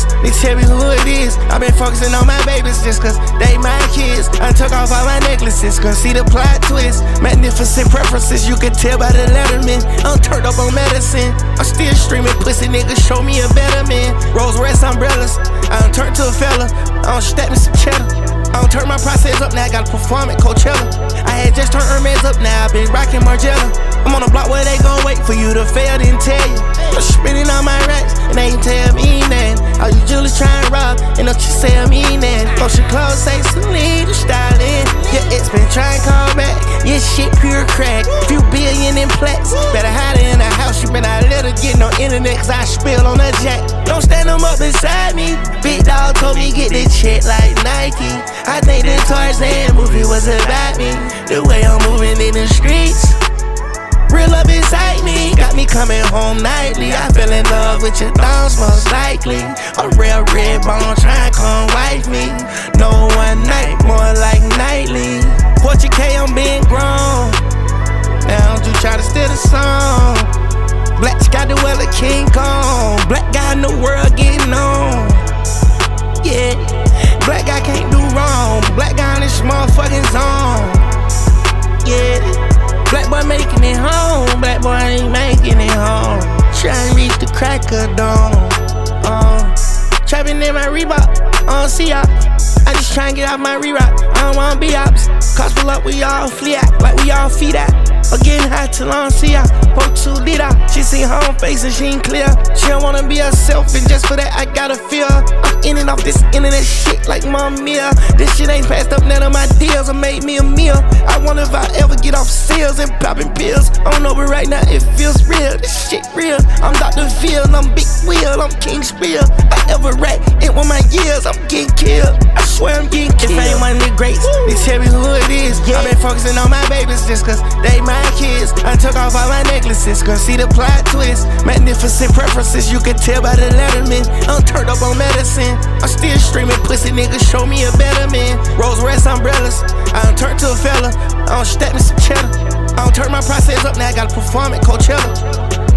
this? They tell me who it is. I been focusing on my babies just cause they my kids. I took off all my necklaces, cause see the plot twist. Magnificent preferences, you can tell by the letterman. I'm turned up on medicine. I'm still streaming pussy, niggas show me a better man. Rolls Royce umbrellas, I done turned to a fella. I done stack me some cheddar. I done turned my process up, now I gotta perform at Coachella. I had just turned Hermes up, now I been rocking Margiela. I'm on the block where they gon' wait for you to fail, didn't tell you. I'm spending all my racks, and they ain't tell me nothing. All you jewelers trying to rob, and don't you say I mean that. Motion clothes say Celine, the styling. Your ex been trying to call back, your shit pure crack. Few billion in plaques, better hide her in the house. You better not let her get no internet, cause I spill on her jack. Don't stand them up beside me. Big dog told me get this shit like Nike. I think the Tarzan movie was about me. The way I'm moving in the streets, real love inside me, got me coming home nightly. I fell in love with your thongs most likely. A real red bone trying to come wife me. No one night, more like nightly. 4K, I'm being grown. Now don't you try to steal the song. Black Sky the Weller King Kong. Black guy in the world getting on. Yeah, black guy can't do wrong. Black guy in this motherfucking zone. Yeah, black boy making it home. Black boy ain't making it home. Trying to reach the crack of dawn. Trapping in my Reebok, I don't see y'all. I just tryna get out my re-rock, I don't wanna be ops. Cops pull up, we all flee out, like we all feed out. Or getting high till I don't see her. Poke 2 liter, she see her own face and she ain't clear. She don't wanna be herself, and just for that I gotta feel her. I'm in and off this internet shit like Mamma Mia. This shit ain't passed up none of my deals, I made me a meal. I wonder if I ever get off sales and popping pills. I don't know, but right now it feels real. This shit real. I'm Dr. Phil, I'm Big Wheel, I'm King Spiel. I ever rap, it with my years, I'm getting killed. I swear I'm getting killed. If I ain't one of the greats, they tell me who it is. I been focusing on my babies just cause they my kids. I took off all my necklaces, cause see the plot twist. Magnificent preferences, you can tell by the letterman. I'm turned up on medicine. I'm still streaming pussy, niggas show me a better man. Rolls Royce umbrellas, I done turned to a fella. I done stack me some cheddar. I done turned my process up, now I gotta perform at Coachella.